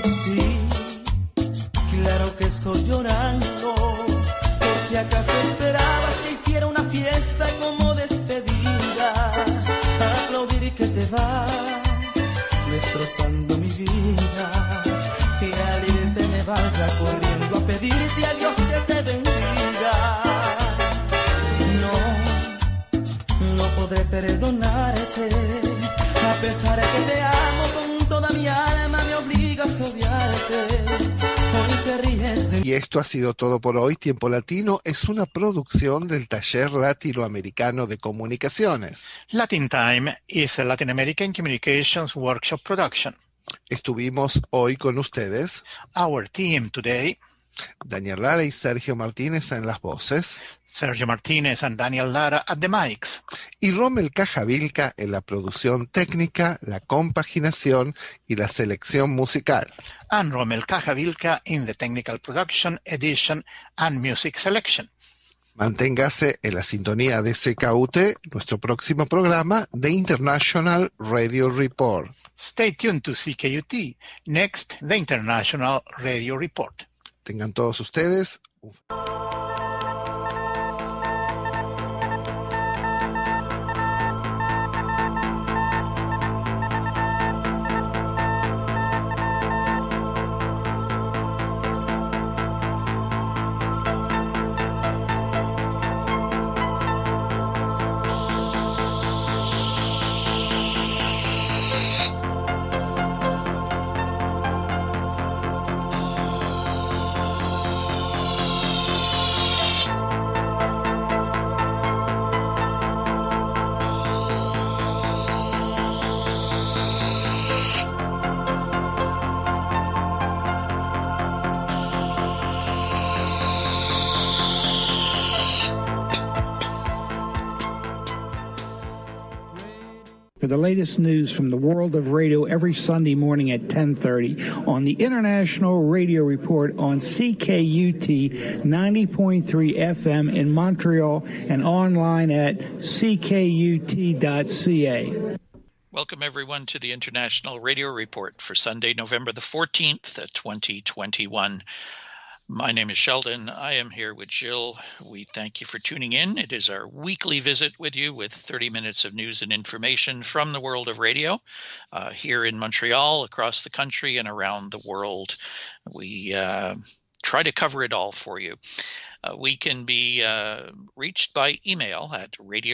Sí, claro que estoy llorando, porque acaso esperabas que hiciera una fiesta como despedida, aplaudir y que te vas, destrozando mi vida, y al irte me vaya corriendo a pedirte a Dios que te bendiga. No podré perdonarte, a pesar de que te amo con toda mi alma, me obligas a odiarte. Hoy te ríes de mí. Y esto ha sido todo por hoy. Tiempo Latino es una producción del Taller Latinoamericano de Comunicaciones. Latin Time is a Latin American Communications Workshop production. Estuvimos hoy con ustedes Our team today, Daniel Lara y Sergio Martínez en las voces, Sergio Martínez and Daniel Lara at the mics, y Rommel Cajavilca en la producción técnica, la compaginación y la selección musical. and Rommel Cajavilca in the technical production, edition, and music selection. Manténgase en la sintonía de CKUT, nuestro próximo programa de International Radio Report. Stay tuned to CKUT. Next, the International Radio Report. Tengan todos ustedes un For the latest news from the world of radio every Sunday morning at 10:30 on the International Radio Report on CKUT 90.3 FM in Montreal and online at ckut.ca. Welcome, everyone, to the International Radio Report for Sunday, November the 14th, 2021. My name is Sheldon. I am here with Jill. We thank you for tuning in. It is our weekly visit with you with 30 minutes of news and information from the world of radio here in Montreal, across the country, and around the world. We try to cover it all for you. We can be reached by email at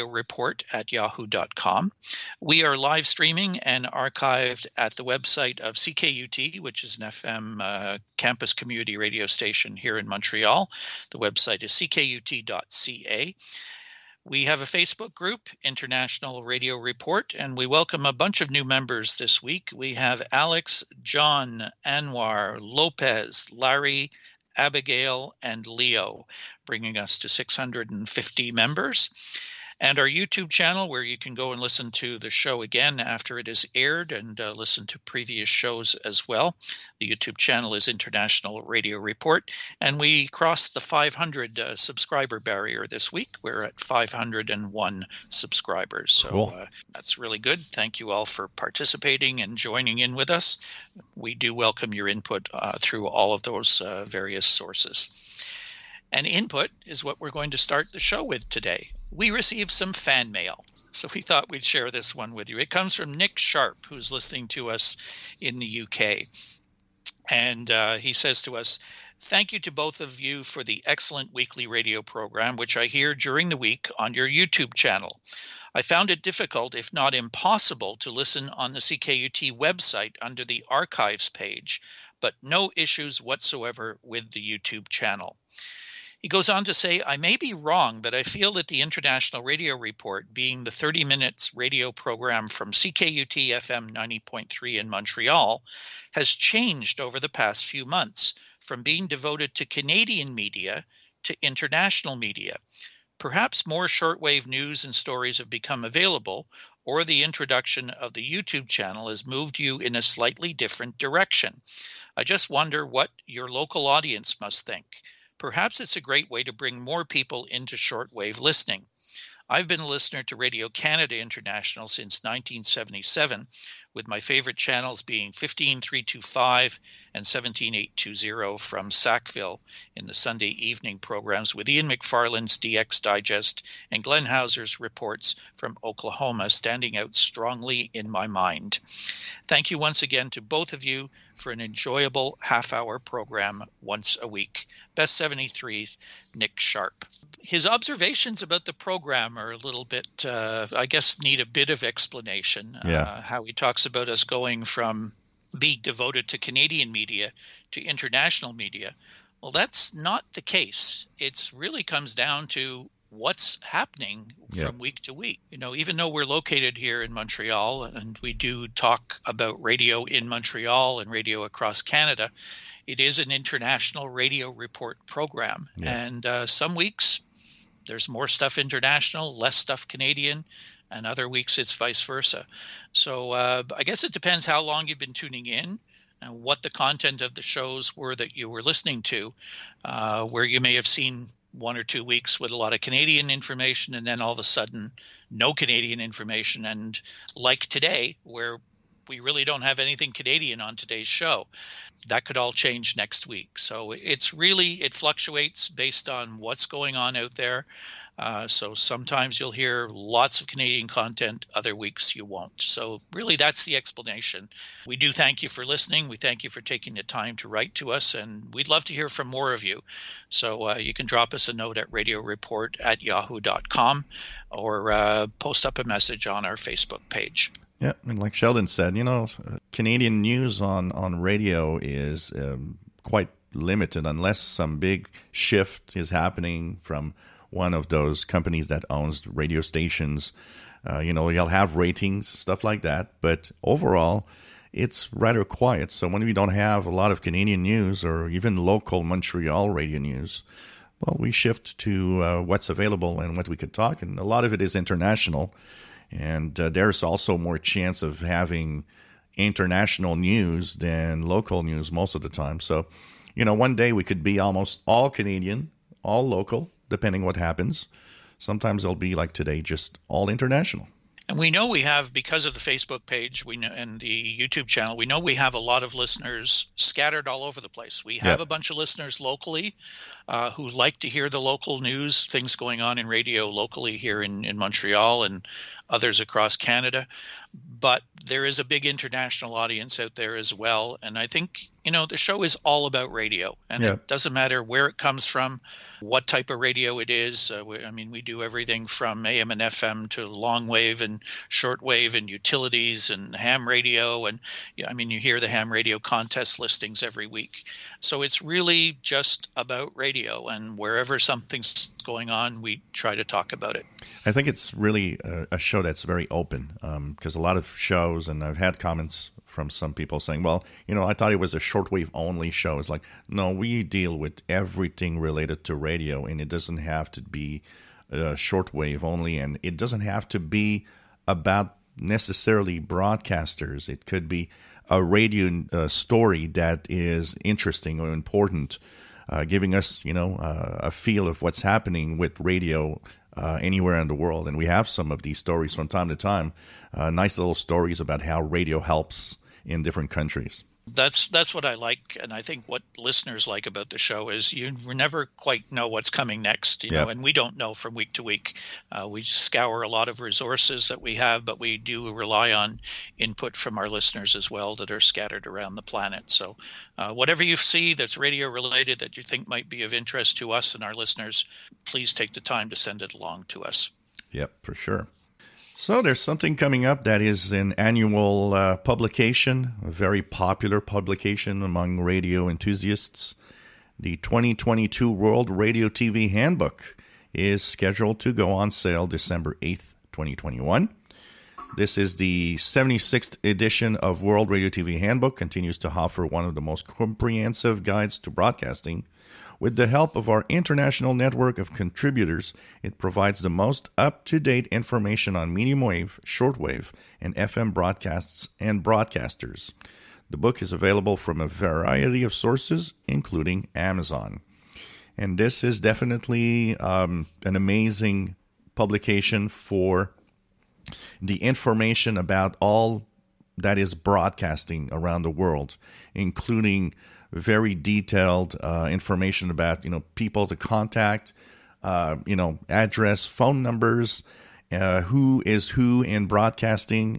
radioreport@yahoo.com. We are live streaming and archived at the website of CKUT, which is an FM campus community radio station here in Montreal. The website is ckut.ca. We have a Facebook group, International Radio Report, and we welcome a bunch of new members this week. We have Alex, John, Anwar, Lopez, Larry, Abigail, and Leo, bringing us to 650 members. And our YouTube channel, where you can go and listen to the show again after it is aired and listen to previous shows as well. The YouTube channel is International Radio Report. And we crossed the 500 subscriber barrier this week. We're at 501 subscribers. So cool. That's really good. Thank you all for participating and joining in with us. We do welcome your input through all of those various sources. And input is what we're going to start the show with today. We received some fan mail, so we thought we'd share this one with you. It comes from Nick Sharp, who's listening to us in the UK. And he says to us, "Thank you to both of you for the excellent weekly radio program, which I hear during the week on your YouTube channel. I found it difficult, if not impossible, to listen on the CKUT website under the archives page, but no issues whatsoever with the YouTube channel." He goes on to say, "I may be wrong, but I feel that the International Radio Report, being the 30 minutes radio program from CKUT FM 90.3 in Montreal, has changed over the past few months from being devoted to Canadian media to international media. Perhaps more shortwave news and stories have become available, or the introduction of the YouTube channel has moved you in a slightly different direction. I just wonder what your local audience must think. Perhaps it's a great way to bring more people into shortwave listening. I've been a listener to Radio Canada International since 1977, with my favorite channels being 15325 and 17820 from Sackville in the Sunday evening programs, with Ian McFarland's DX Digest and Glenn Hauser's reports from Oklahoma standing out strongly in my mind. Thank you once again to both of you for an enjoyable half-hour program once a week. Best 73's Nick Sharp. His observations about the program are a little bit, I guess, need a bit of explanation. How he talks about us going from being devoted to Canadian media to international media. Well, that's not the case. It really comes down to what's happening from week to week. Even though we're located here in Montreal and we do talk about radio in Montreal and radio across Canada, it is an international radio report program. And some weeks there's more stuff international, less stuff Canadian, and other weeks it's vice versa. So I guess it depends how long you've been tuning in and what the content of the shows were that you were listening to, where you may have seen 1 or 2 weeks with a lot of Canadian information and then all of a sudden no Canadian information. And like today, where we really don't have anything Canadian on today's show, that could all change next week. So it fluctuates based on what's going on out there. So sometimes you'll hear lots of Canadian content, other weeks you won't. So really that's the explanation. We do thank you for listening. We thank you for taking the time to write to us, and we'd love to hear from more of you. So you can drop us a note at radioreport@yahoo.com or post up a message on our Facebook page. Yeah, and like Sheldon said, Canadian news on radio is quite limited unless some big shift is happening from one of those companies that owns radio stations. You'll have ratings, stuff like that. But overall, it's rather quiet. So when we don't have a lot of Canadian news or even local Montreal radio news, well, we shift to what's available and what we could talk. And a lot of it is international. And there's also more chance of having international news than local news most of the time. So, one day we could be almost all Canadian, all local, depending what happens. Sometimes it'll be like today, just all international. And we know we have, because of the Facebook page and the YouTube channel, we know we have a lot of listeners scattered all over the place. We have a bunch of listeners locally who like to hear the local news, things going on in radio locally here in Montreal and others across Canada. But there is a big international audience out there as well. And I think, the show is all about radio. And it doesn't matter where it comes from, what type of radio it is. We do everything from AM and FM to long wave and short wave and utilities and ham radio. And you hear the ham radio contest listings every week. So it's really just about radio. And wherever something's going on, we try to talk about it. I think it's really a show that's very open, because a lot of shows, and I've had comments from some people saying, well, I thought it was a shortwave only show. It's like, no, we deal with everything related to radio, and it doesn't have to be shortwave only, and it doesn't have to be about necessarily broadcasters. It could be a radio story that is interesting or important, giving us, a feel of what's happening with radio anywhere in the world. And we have some of these stories from time to time, nice little stories about how radio helps in different countries. That's what I like, and I think what listeners like about the show is you never quite know what's coming next, and we don't know from week to week. We scour a lot of resources that we have, but we do rely on input from our listeners as well that are scattered around the planet. So whatever you see that's radio related that you think might be of interest to us and our listeners, please take the time to send it along to us. Yep, for sure. So there's something coming up that is an annual publication, a very popular publication among radio enthusiasts. The 2022 World Radio TV Handbook is scheduled to go on sale December 8th, 2021. This is the 76th edition of World Radio TV Handbook, continues to offer one of the most comprehensive guides to broadcasting. With the help of our international network of contributors, it provides the most up-to-date information on medium wave, shortwave, and FM broadcasts and broadcasters. The book is available from a variety of sources, including Amazon. And this is definitely an amazing publication for the information about all that is broadcasting around the world, including very detailed information about, people to contact, address, phone numbers, who is who in broadcasting.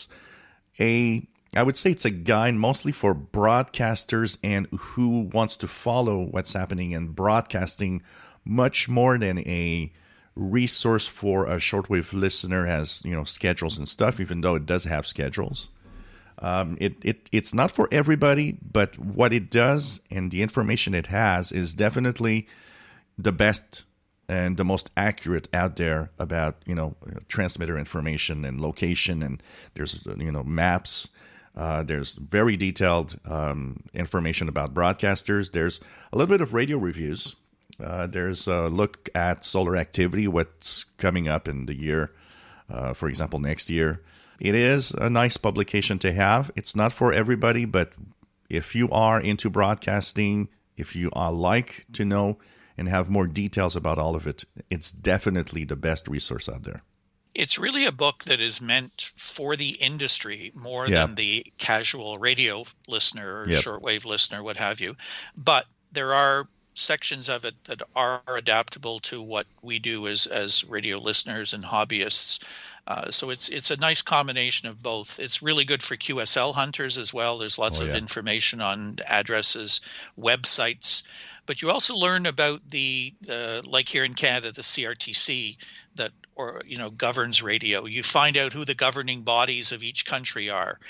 I would say it's a guide mostly for broadcasters and who wants to follow what's happening in broadcasting much more than a resource for a shortwave listener has, schedules and stuff, even though it does have schedules. It's not for everybody, but what it does and the information it has is definitely the best and the most accurate out there about, transmitter information and location. And there's, maps. There's very detailed information about broadcasters. There's a little bit of radio reviews. There's a look at solar activity, what's coming up in the year, for example, next year. It is a nice publication to have. It's not for everybody, but if you are into broadcasting, if you like to know and have more details about all of it, it's definitely the best resource out there. It's really a book that is meant for the industry more than the casual radio listener or shortwave listener, what have you. But there are sections of it that are adaptable to what we do as radio listeners and hobbyists. So it's a nice combination of both. It's really good for QSL hunters as well. There's lots of information on addresses, websites, but you also learn about the like here in Canada, the CRTC that governs radio. You find out who the governing bodies of each country are,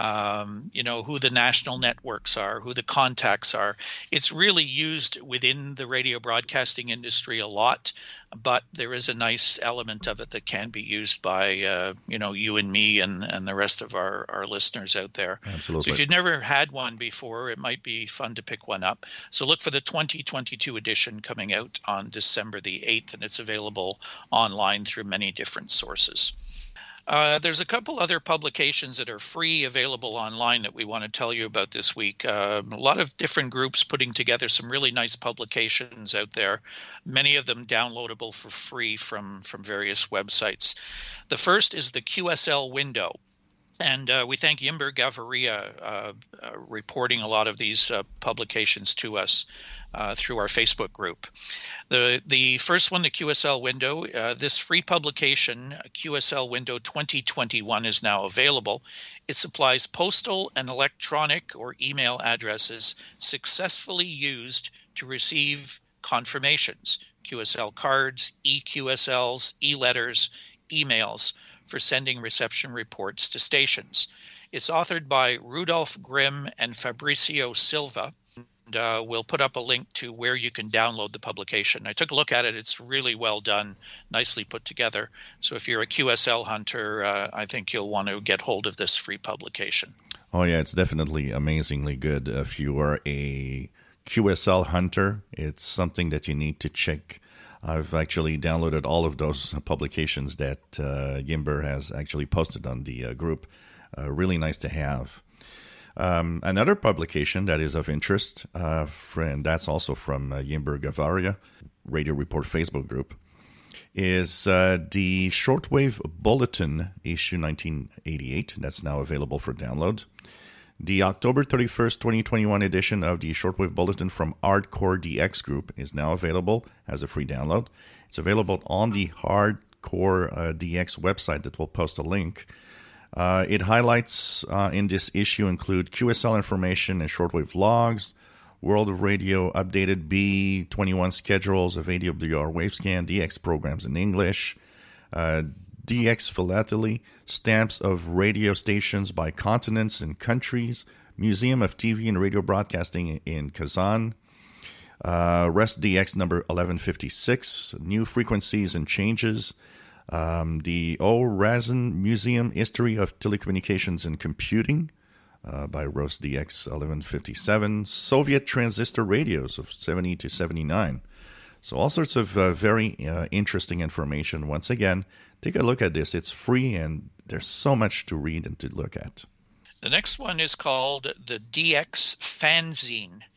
who the national networks are, who the contacts are. It's really used within the radio broadcasting industry a lot, but there is a nice element of it that can be used by, you and me and the rest of our listeners out there. Absolutely. So if you've never had one before, it might be fun to pick one up. So look for the 2022 edition coming out on December the 8th, and it's available online through many different sources. There's a couple other publications that are free available online that we want to tell you about this week. A lot of different groups putting together some really nice publications out there, many of them downloadable for free from various websites. The first is the QSL Window. And we thank Yimber Gavaria reporting a lot of these publications to us through our Facebook group. The first one, the QSL Window, this free publication, QSL Window 2021, is now available. It supplies postal and electronic or email addresses successfully used to receive confirmations, QSL cards, e-QSLs, e-letters, emails, for sending reception reports to stations. It's authored by Rudolph Grimm and Fabricio Silva. And we'll put up a link to where you can download the publication. I took a look at it. It's really well done, nicely put together. So if you're a QSL hunter, I think you'll want to get hold of this free publication. Oh, yeah, it's definitely amazingly good. If you are a QSL hunter, it's something that you need to check. I've actually downloaded all of those publications that Yimber has actually posted on the group. Really nice to have. Another publication that is of interest, and that's also from Yimber Gavaria, Radio Report Facebook group, is the Shortwave Bulletin, issue 1988. That's now available for download. The October 31st, 2021 edition of the Shortwave Bulletin from Hardcore DX Group is now available as a free download. It's available on the Hardcore DX website that we'll post a link. It highlights in this issue include QSL information and shortwave logs, World of Radio updated B21 schedules of AWR Wavescan, DX programs in English, DX philately, stamps of radio stations by continents and countries, Museum of TV and Radio Broadcasting in Kazan, REST DX number 1156, new frequencies and changes, the Razin Museum History of Telecommunications and Computing by ROS DX 1157, Soviet transistor radios of 70 to 79. So all sorts of very interesting information. Once again, take a look at this. It's free, and there's so much to read and to look at. The next one is called the DX Fanzine.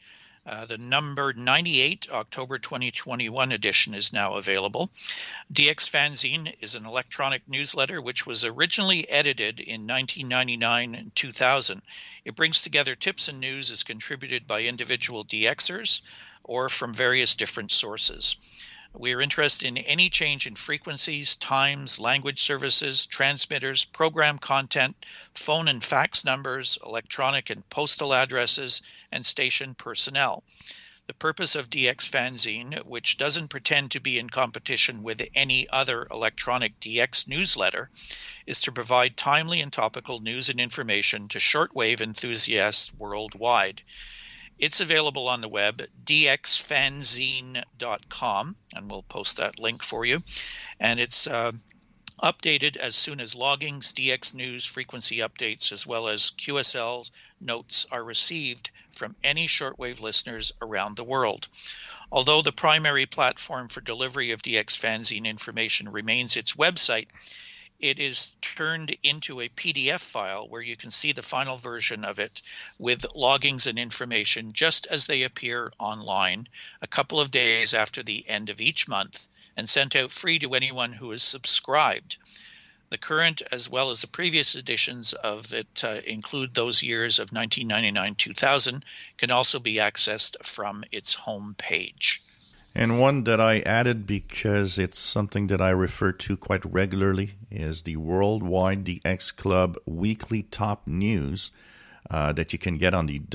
The number 98, October 2021 edition is now available. DX Fanzine is an electronic newsletter which was originally edited in 1999 and 2000. It brings together tips and news as contributed by individual DXers or from various different sources. We are interested in any change in frequencies, times, language services, transmitters, program content, phone and fax numbers, electronic and postal addresses, and station personnel. The purpose of DX Fanzine, which doesn't pretend to be in competition with any other electronic DX newsletter, is to provide timely and topical news and information to shortwave enthusiasts worldwide. It's available on the web, dxfanzine.com, and we'll post that link for you. And it's updated as soon as loggings, DX news, frequency updates, as well as QSL notes are received from any shortwave listeners around the world. Although the primary platform for delivery of DX Fanzine information remains its website, it is turned into a PDF file where you can see the final version of it with loggings and information just as they appear online a couple of days after the end of each month and sent out free to anyone who is subscribed. The current as well as the previous editions of it include those years of 1999-2000, can also be accessed from its home page. And one that I added because it's something that I refer to quite regularly is the Worldwide DX Club Weekly Top News that you can get on the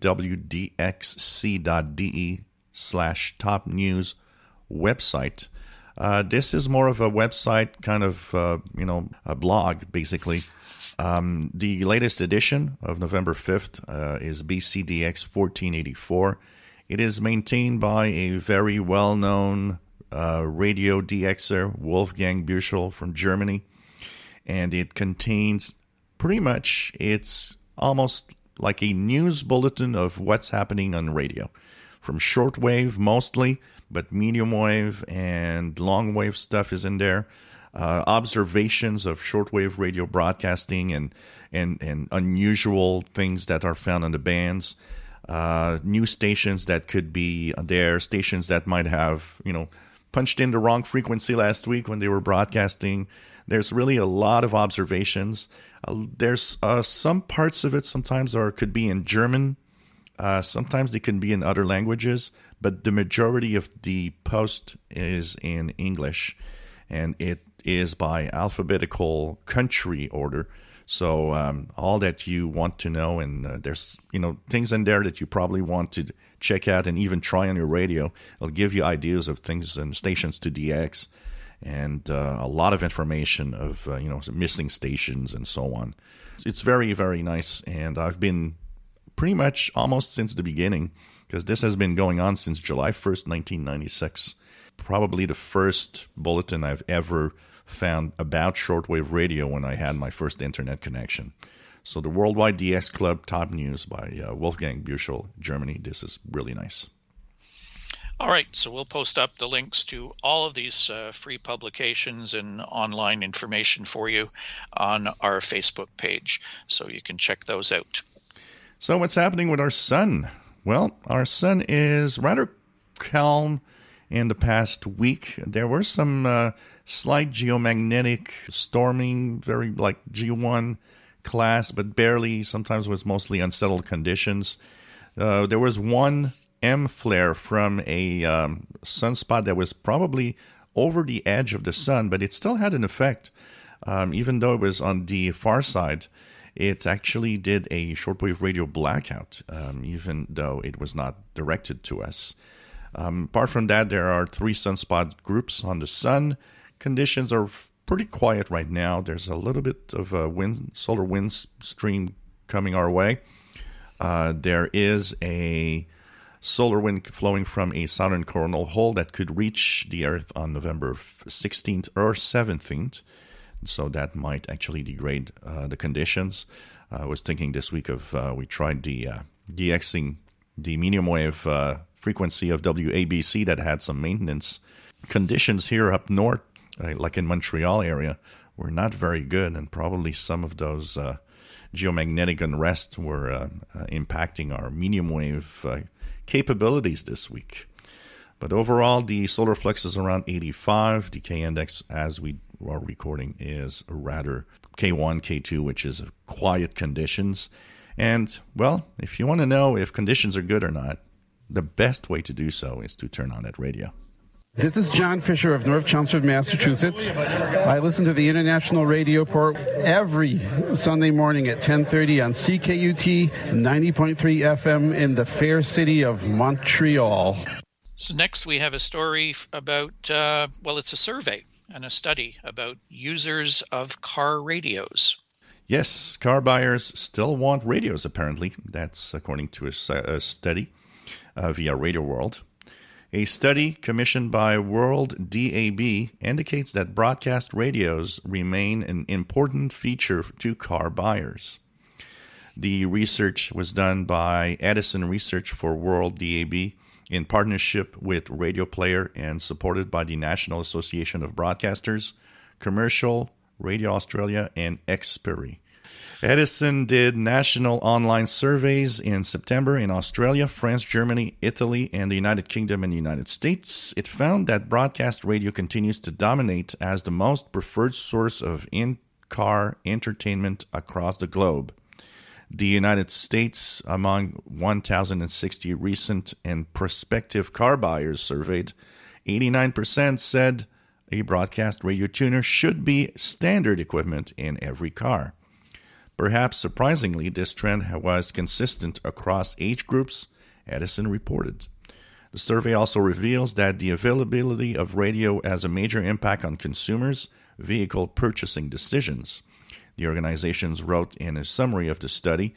www.dxc.de/top news website. This is more of a website, kind of, a blog, basically. The latest edition of November 5th is BCDX 1484. It is maintained by a very well-known radio DXer, Wolfgang Büchel from Germany. And it contains pretty much, it's almost like a news bulletin of what's happening on radio. From shortwave mostly, but medium wave and long wave stuff is in there. Observations of shortwave radio broadcasting and unusual things that are found on the bands. New stations that could be there, stations that might have, punched in the wrong frequency last week when they were broadcasting. There's really a lot of observations. There's some parts of it sometimes could be in German. Sometimes they can be in other languages, but the majority of the post is in English, and it is by alphabetical country order. So all that you want to know, and there's things in there that you probably want to check out and even try on your radio. It'll give you ideas of things and stations to DX, and a lot of information of missing stations and so on. It's very, very nice, and I've been pretty much almost since the beginning, because this has been going on since July 1st, 1996. Probably the first bulletin I've ever found about shortwave radio when I had my first internet connection. So the Worldwide DX Club Top News by Wolfgang Büchel, Germany. This is really nice. All right, so we'll post up the links to all of these free publications and online information for you on our Facebook page, so you can check those out. So what's happening with our sun? Well, our sun is rather calm in the past week. There were some slight geomagnetic storming, very like G1 class, but barely. Sometimes was mostly unsettled conditions. There was one M flare from a sunspot that was probably over the edge of the sun, but it still had an effect. Even though it was on the far side, it actually did a shortwave radio blackout, even though it was not directed to us. Apart from that, there are 3 sunspot groups on the sun. Conditions are pretty quiet right now. There's a little bit of a solar wind stream coming our way. There is a solar wind flowing from a southern coronal hole that could reach the Earth on November 16th or 17th. So that might actually degrade the conditions. I was thinking this week of we tried DXing the medium wave frequency of WABC that had some maintenance. Conditions here up north, like in Montreal area, were not very good, and probably some of those geomagnetic unrest were impacting our medium wave capabilities this week. But overall, the solar flux is around 85. The K index, as we are recording, is rather K1, K2, which is quiet conditions. And, well, if you want to know if conditions are good or not, the best way to do so is to turn on that radio. This is John Fisher of North Chelmsford, Massachusetts. I listen to the International Radio Report every Sunday morning at 10:30 on CKUT 90.3 FM in the fair city of Montreal. So next we have a story about, it's a survey and a study about users of car radios. Yes, car buyers still want radios, apparently. That's according to a study via Radio World. A study commissioned by World DAB indicates that broadcast radios remain an important feature to car buyers. The research was done by Edison Research for World DAB in partnership with Radio Player and supported by the National Association of Broadcasters, Commercial, Radio Australia, and Xperi. Edison did national online surveys in September in Australia, France, Germany, Italy, and the United Kingdom and the United States. It found that broadcast radio continues to dominate as the most preferred source of in-car entertainment across the globe. The United States, among 1,060 recent and prospective car buyers surveyed, 89% said a broadcast radio tuner should be standard equipment in every car. Perhaps surprisingly, this trend was consistent across age groups, Edison reported. The survey also reveals that the availability of radio has a major impact on consumers' vehicle purchasing decisions. The organizations wrote in a summary of the study,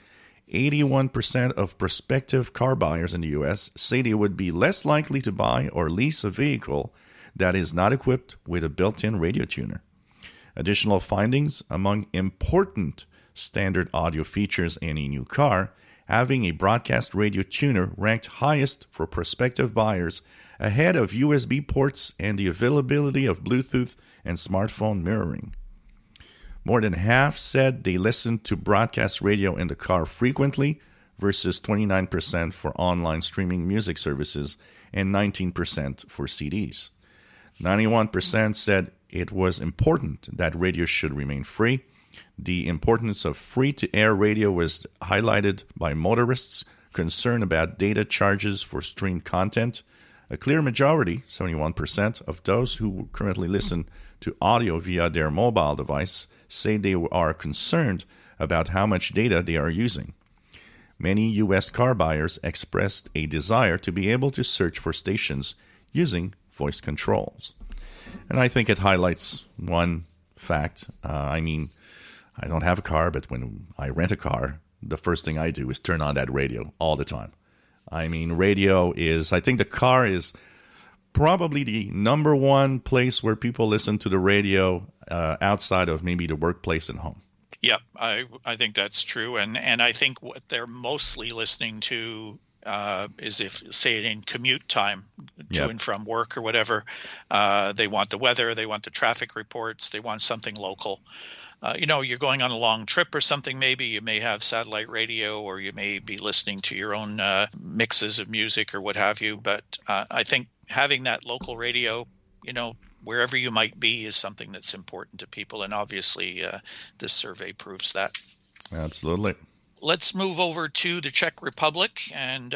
81% of prospective car buyers in the U.S. say they would be less likely to buy or lease a vehicle that is not equipped with a built-in radio tuner. Additional findings, among important standard audio features in a new car, having a broadcast radio tuner ranked highest for prospective buyers, ahead of USB ports and the availability of Bluetooth and smartphone mirroring. More than half said they listened to broadcast radio in the car frequently, versus 29% for online streaming music services and 19% for CDs. 91% said it was important that radio should remain free. The importance of free-to-air radio was highlighted by motorists concerned about data charges for streamed content. A clear majority, 71%, of those who currently listen to audio via their mobile device say they are concerned about how much data they are using. Many U.S. car buyers expressed a desire to be able to search for stations using voice controls. And I think it highlights one fact. I don't have a car, but when I rent a car, the first thing I do is turn on that radio all the time. I think the car is probably the number one place where people listen to the radio outside of maybe the workplace and home. Yeah, I think that's true. And I think what they're mostly listening to is, if, say, in commute time to and from work or whatever, they want the weather, they want the traffic reports, they want something local. You're going on a long trip or something, maybe you may have satellite radio, or you may be listening to your own mixes of music or what have you. But I think having that local radio, wherever you might be, is something that's important to people. And obviously, this survey proves that. Absolutely. Let's move over to the Czech Republic, and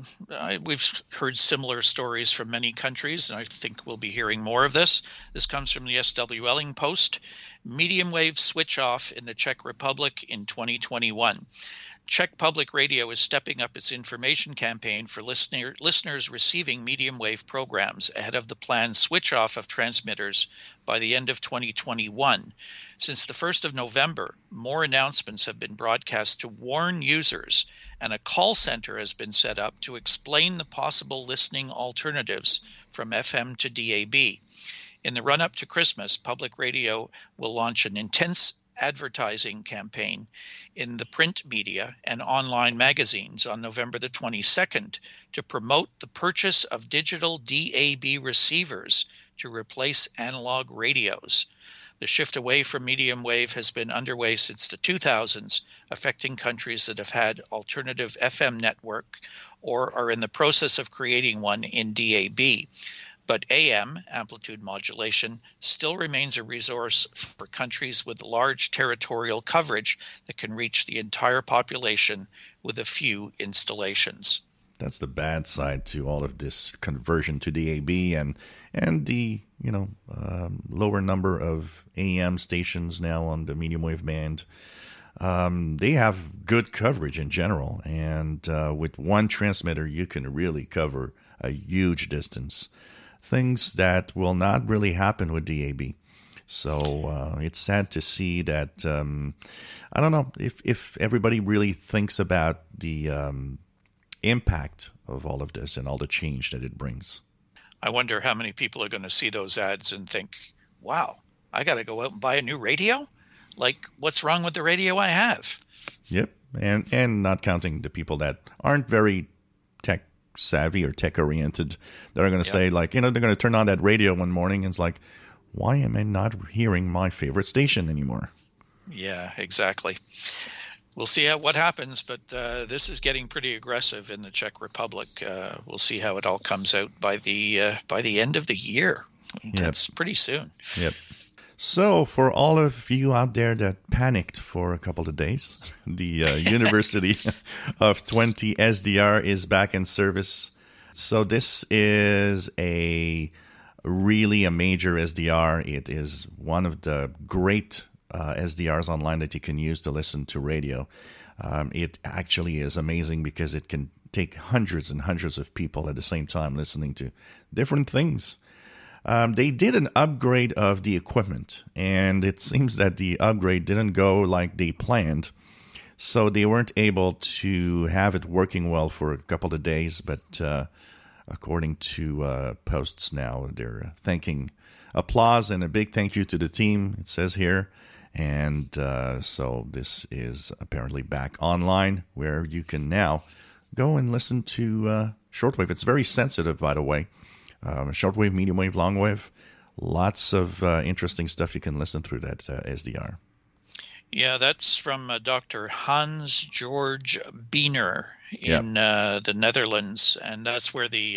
we've heard similar stories from many countries, and I think we'll be hearing more of this. This comes from the SWLing Post. Medium wave switch off in the Czech Republic in 2021. Czech Public Radio is stepping up its information campaign for listeners receiving medium wave programs ahead of the planned switch off of transmitters by the end of 2021. Since the 1st of November, more announcements have been broadcast to warn users, and a call center has been set up to explain the possible listening alternatives from FM to DAB. In the run-up to Christmas, Public Radio will launch an intense advertising campaign in the print media and online magazines on November the 22nd to promote the purchase of digital DAB receivers to replace analog radios. The shift away from medium wave has been underway since the 2000s, affecting countries that have had alternative FM network or are in the process of creating one in DAB. But AM, amplitude modulation, still remains a resource for countries with large territorial coverage that can reach the entire population with a few installations. That's the bad side to all of this conversion to DAB and the lower number of AM stations now on the medium wave band. They have good coverage in general, and with one transmitter, you can really cover a huge distance. Things that will not really happen with DAB. So it's sad to see that. I don't know if everybody really thinks about the impact of all of this and all the change that it brings. I wonder how many people are going to see those ads and think, wow, I got to go out and buy a new radio? Like, what's wrong with the radio I have? Yep. And not counting the people that aren't very tech savvy or tech oriented that are going to say, like, they're going to turn on that radio one morning and it's like, why am I not hearing my favorite station anymore? Yeah, exactly. We'll see what happens, but this is getting pretty aggressive in the Czech Republic. We'll see how it all comes out by the end of the year. That's pretty soon. Yep. So for all of you out there that panicked for a couple of days, the University of Twente SDR is back in service. So this is really a major SDR. It is one of the great SDRs online that you can use to listen to radio. It actually is amazing because it can take hundreds and hundreds of people at the same time listening to different things. They did an upgrade of the equipment, and it seems that the upgrade didn't go like they planned. So they weren't able to have it working well for a couple of days, but according to posts now, they're thanking applause and a big thank you to the team, it says here. And so this is apparently back online where you can now go and listen to shortwave. It's very sensitive, by the way. Shortwave, medium wave, long wave. Lots of interesting stuff you can listen through that SDR. Yeah, that's from Dr. Hans George Biener in the Netherlands, and that's where the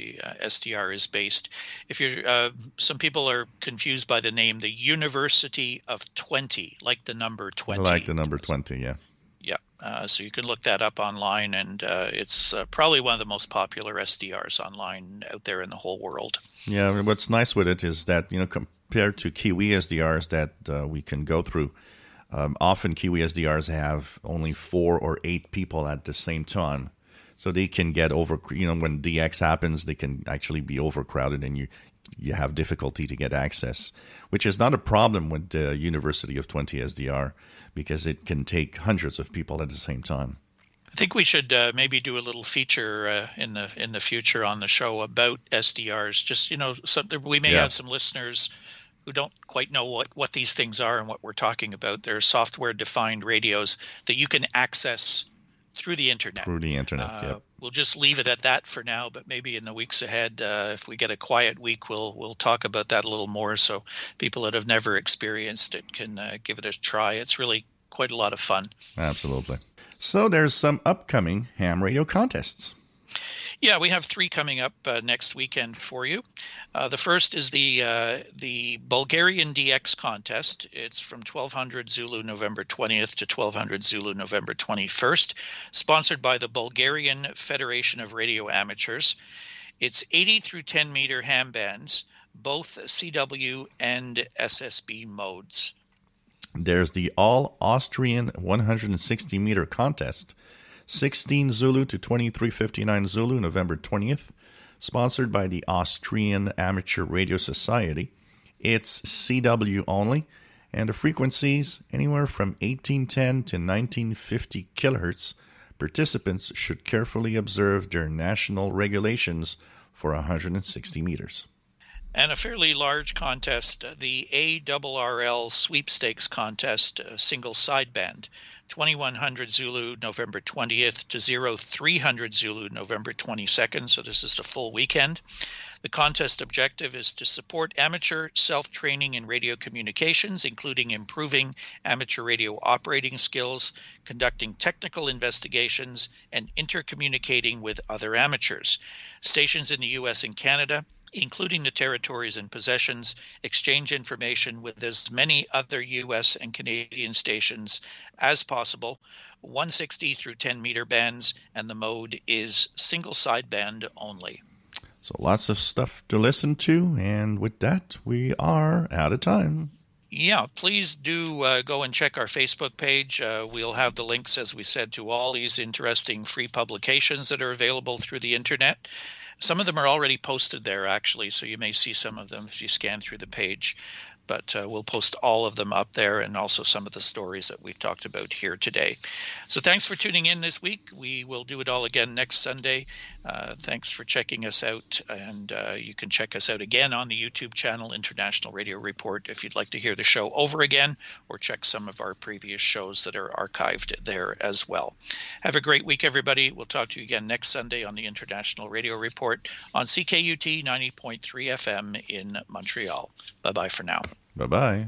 SDR is based. If you're, some people are confused by the name, the University of Twente, like the number 20. I like the number 20, yeah. Yeah, so you can look that up online, and it's probably one of the most popular SDRs online out there in the whole world. Yeah, what's nice with it is that, compared to Kiwi SDRs that we can go through, often Kiwi SDRs have only 4 or 8 people at the same time. So they can get over, when DX happens, they can actually be overcrowded and you have difficulty to get access, which is not a problem with the University of Twente SDR because it can take hundreds of people at the same time. I think we should maybe do a little feature in the future on the show about SDRs. Just, we may have some listeners who don't quite know what these things are and what we're talking about. They're software-defined radios that you can access through the internet. We'll just leave it at that for now, but maybe in the weeks ahead, if we get a quiet week, we'll talk about that a little more so people that have never experienced it can give it a try. It's really quite a lot of fun. Absolutely. So there's some upcoming ham radio contests. Yeah, we have 3 coming up next weekend for you. The first is the Bulgarian DX contest. It's from 1200 Zulu November 20th to 1200 Zulu November 21st, sponsored by the Bulgarian Federation of Radio Amateurs. It's 80 through 10 meter ham bands, both CW and SSB modes. There's the all-Austrian 160 meter contest. 16 Zulu to 2359 Zulu, November 20th, sponsored by the Austrian Amateur Radio Society. It's CW only, and the frequencies anywhere from 1810 to 1950 kilohertz. Participants should carefully observe their national regulations for 160 meters. And a fairly large contest, the ARRL Sweepstakes Contest, single sideband, 2100 Zulu November 20th to 0300 Zulu November 22nd. So this is the full weekend. The contest objective is to support amateur self-training in radio communications, including improving amateur radio operating skills, conducting technical investigations, and intercommunicating with other amateurs. Stations in the U.S. and Canada, including the territories and possessions, exchange information with as many other U.S. and Canadian stations as possible, 160 through 10 meter bands, and the mode is single sideband only. So lots of stuff to listen to, and with that, we are out of time. Yeah, please do go and check our Facebook page. We'll have the links, as we said, to all these interesting free publications that are available through the internet. Some of them are already posted there, actually, so you may see some of them if you scan through the page. But we'll post all of them up there, and also some of the stories that we've talked about here today. So thanks for tuning in this week. We will do it all again next Sunday. Thanks for checking us out, and you can check us out again on the YouTube channel, International Radio Report, if you'd like to hear the show over again, or check some of our previous shows that are archived there as well. Have a great week, everybody. We'll talk to you again next Sunday on the International Radio Report on CKUT 90.3 FM in Montreal. Bye-bye for now. Bye-bye.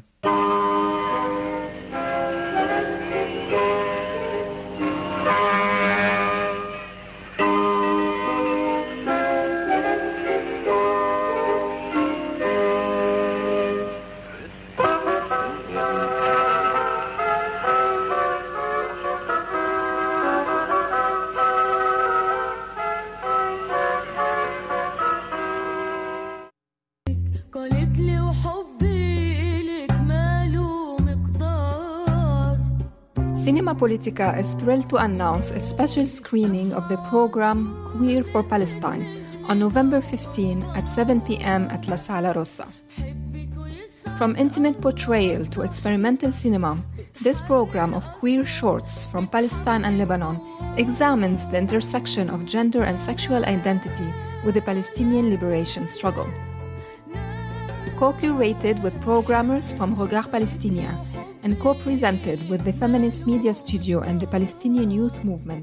Cinema Politica is thrilled to announce a special screening of the program Queer for Palestine on November 15 at 7 p.m. at La Sala Rossa. From intimate portrayal to experimental cinema, this program of queer shorts from Palestine and Lebanon examines the intersection of gender and sexual identity with the Palestinian liberation struggle. Co-curated with programmers from Regard Palestinien and co-presented with the Feminist Media Studio and the Palestinian Youth Movement,